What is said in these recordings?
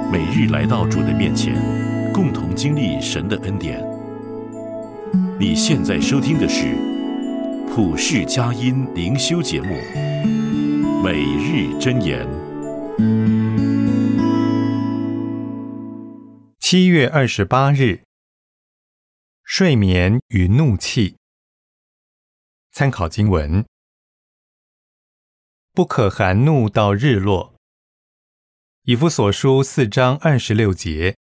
每日来到主的面前，共同经历神的恩典。你现在收听的是普世佳音灵修节目《每日箴言》。 7月28日，睡眠与怒气。参考经文：不可含怒到日落。以弗所书4章26节。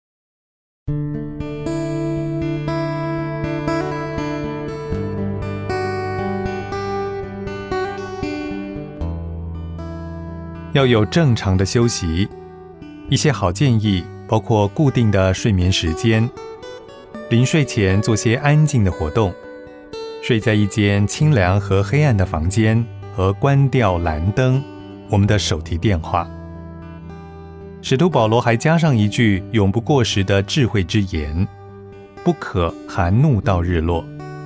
要有正常的休息，一些好建议包括固定的睡眠时间，临睡前做些安静的活动，睡在一间清凉和黑暗的房间，和关掉蓝灯，我们的手提电话。使徒保罗还加上一句永不过时的智慧之言：不可含怒到日落。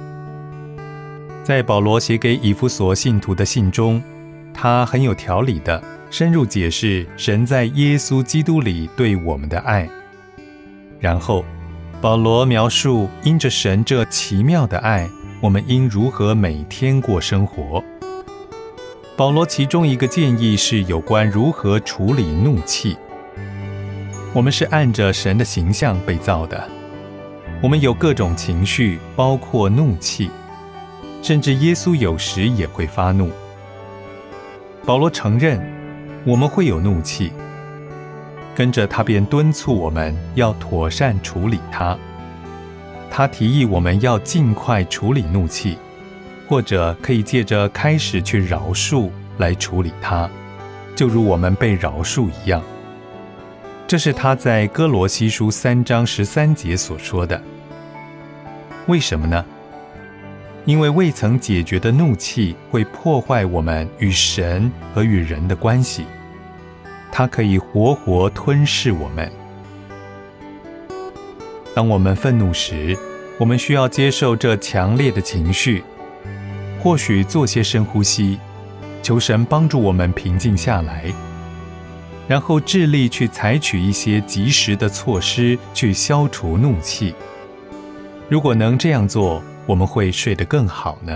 在保罗写给以弗所信徒的信中，他很有条理的深入解释神在耶稣基督里对我们的爱。然后保罗描述因着神这奇妙的爱，我们应如何每天过生活。保罗其中一个建议是有关如何处理怒气。我们是按着神的形象被造的，我们有各种情绪，包括怒气，甚至耶稣有时也会发怒。保罗承认我们会有怒气，跟着他便敦促我们要妥善处理它。他提议我们要尽快处理怒气，或者可以借着开始去饶恕来处理它，就如我们被饶恕一样。这是他在哥罗西书3章13节所说的。为什么呢？因为未曾解决的怒气会破坏我们与神和与人的关系，它可以活活吞噬我们。当我们愤怒时，我们需要接受这强烈的情绪，或许做些深呼吸，求神帮助我们平静下来，然后致力去采取一些及时的措施去消除怒气。如果能这样做，我们会睡得更好呢。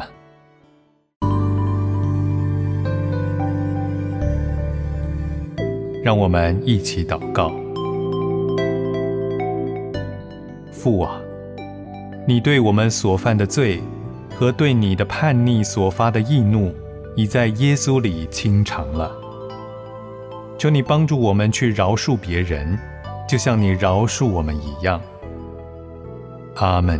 让我们一起祷告。父啊，你对我们所犯的罪和对你的叛逆所发的义怒，已在耶稣里清偿了。求你帮助我们去饶恕别人，就像你饶恕我们一样。阿们。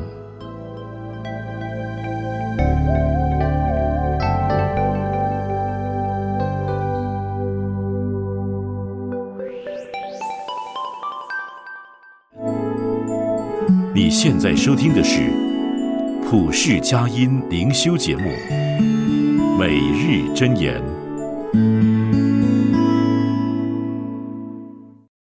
你现在收听的是普世佳音灵修节目《每日箴言》。